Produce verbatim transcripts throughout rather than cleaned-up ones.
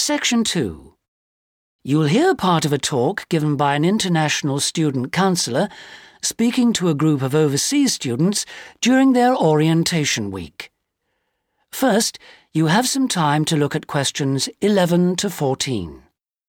Section two. You'll hear part of a talk given by an international student counsellor speaking to a group of overseas students during their orientation week. First, you have some time to look at questions eleven to fourteen.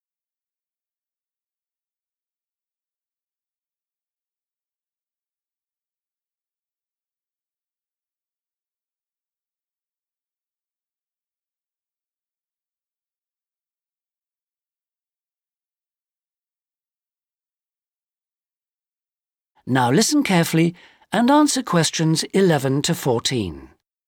Now listen carefully and answer questions eleven to fourteen.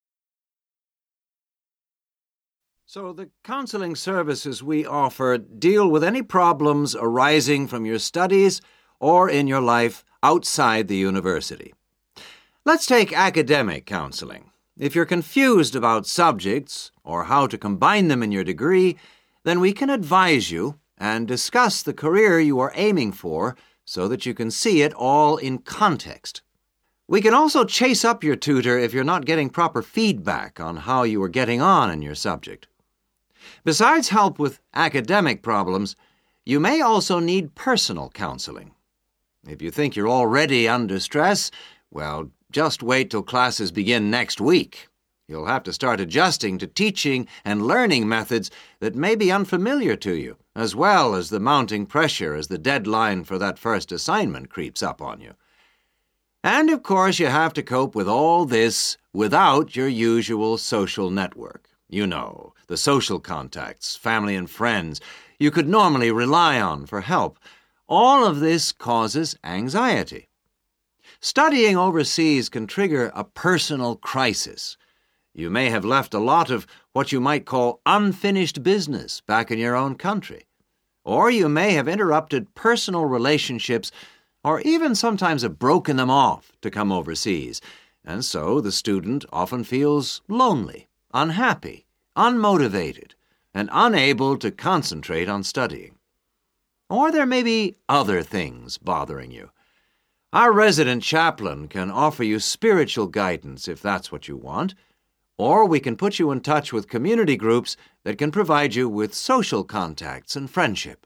So the counseling services we offer deal with any problems arising from your studies or in your life outside the university. Let's take academic counseling. If you're confused about subjects or how to combine them in your degree, then we can advise you and discuss the career you are aiming for so that you can see it all in context. We can also chase up your tutor if you're not getting proper feedback on how you are getting on in your subject. Besides help with academic problems, you may also need personal counseling. If you think you're already under stress, well, just wait till classes begin next week. You'll have to start adjusting to teaching and learning methods that may be unfamiliar to you, as well as the mounting pressure as the deadline for that first assignment creeps up on you. And, of course, you have to cope with all this without your usual social network. You know, the social contacts, family and friends you could normally rely on for help. All of this causes anxiety. Studying overseas can trigger a personal crisis. You may have left a lot of what you might call unfinished business back in your own country. Or you may have interrupted personal relationships or even sometimes have broken them off to come overseas. And so the student often feels lonely, unhappy, unmotivated, and unable to concentrate on studying. Or there may be other things bothering you. Our resident chaplain can offer you spiritual guidance if that's what you want. Or we can put you in touch with community groups that can provide you with social contacts and friendship.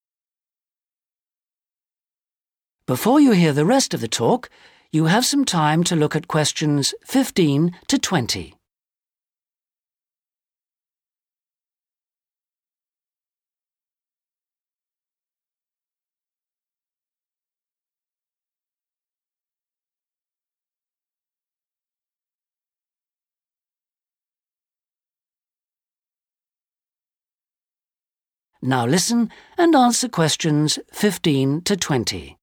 Before you hear the rest of the talk, you have some time to look at questions fifteen to twenty. Now listen and answer questions fifteen to twenty.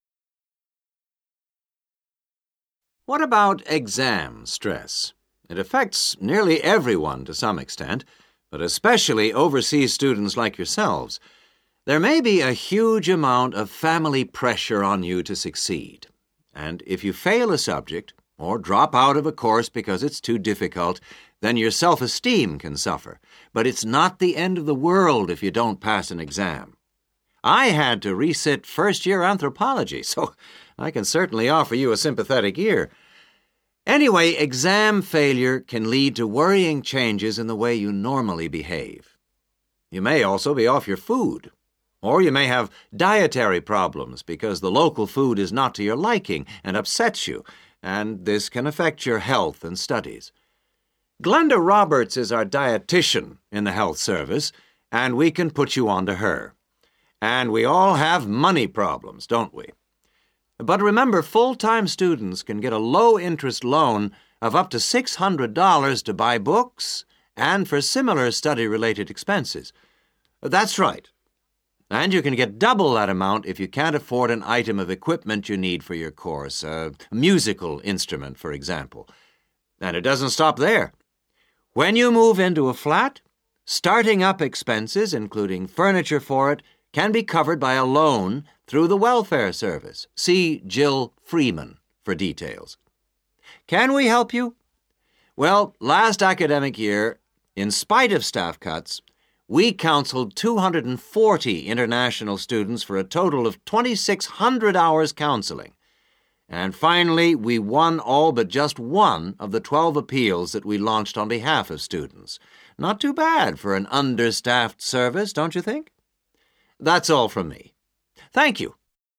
What about exam stress? It affects nearly everyone to some extent, but especially overseas students like yourselves. There may be a huge amount of family pressure on you to succeed. And if you fail a subject or drop out of a course because it's too difficult, then your self-esteem can suffer. But it's not the end of the world if you don't pass an exam. I had to resit first-year anthropology, so I can certainly offer you a sympathetic ear. Anyway, exam failure can lead to worrying changes in the way you normally behave. You may also be off your food, or you may have dietary problems because the local food is not to your liking and upsets you, and this can affect your health and studies. Glenda Roberts is our dietitian in the health service, and we can put you on to her. And we all have money problems, don't we? But remember, full-time students can get a low-interest loan of up to six hundred dollars to buy books and for similar study-related expenses. That's right. And you can get double that amount if you can't afford an item of equipment you need for your course, a musical instrument, for example. And it doesn't stop there. When you move into a flat, starting up expenses, including furniture for it, can be covered by a loan through the welfare service. See Jill Freeman for details. Can we help you? Well, last academic year, in spite of staff cuts, we counseled two hundred forty international students for a total of twenty-six hundred hours counseling. And finally, we won all but just one of the twelve appeals that we launched on behalf of students. Not too bad for an understaffed service, don't you think? That's all from me. Thank you.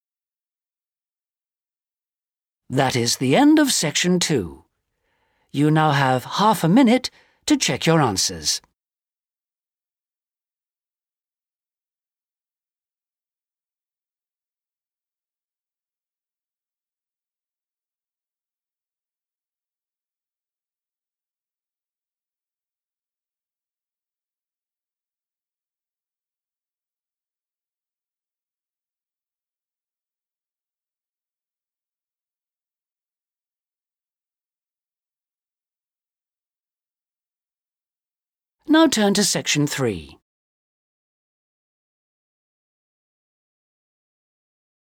That is the end of section two. You now have half a minute to check your answers. Now turn to section three.